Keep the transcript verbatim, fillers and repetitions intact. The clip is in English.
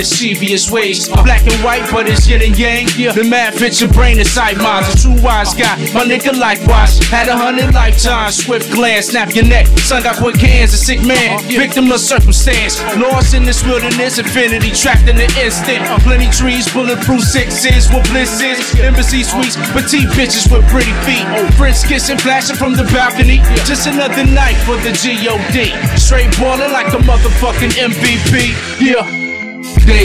mischievous ways. Black and white, but it's yin and yang. The math fits your brain, the sight minds. A true wise guy, my nigga likewise. Had a hundred lifetimes, swift glance, snap your neck. Son got quick hands, a sick man, victim of circumstance. Lost in this wilderness, infinity trapped in the instant. Plenty trees, bulletproof sixes with blisses. Embassy suites, petite bitches with pretty feet. Friends kissing, flashing from the balcony. Just another night for the G O D. Straight ballin' like a motherfucking M V P. Yeah.